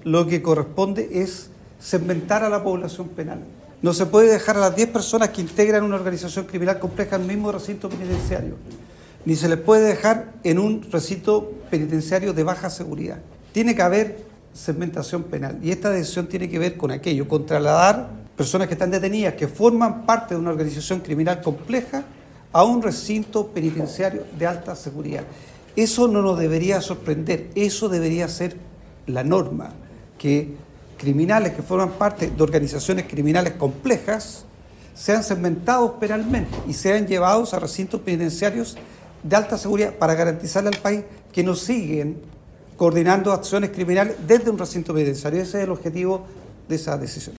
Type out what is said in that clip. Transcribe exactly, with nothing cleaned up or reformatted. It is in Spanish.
lo que corresponde es segmentar a la población penal. No se puede dejar a las diez personas que integran una organización criminal compleja en el mismo recinto penitenciario, ni se les puede dejar en un recinto penitenciario de baja seguridad. Tiene que haber segmentación penal y esta decisión tiene que ver con aquello, con trasladar personas que están detenidas, que forman parte de una organización criminal compleja, a un recinto penitenciario de alta seguridad. Eso no nos debería sorprender, eso debería ser la norma, que criminales que forman parte de organizaciones criminales complejas sean segmentados penalmente y sean llevados a recintos penitenciarios de alta seguridad para garantizarle al país que no siguen coordinando acciones criminales desde un recinto penitenciario. Ese es el objetivo de esa decisión.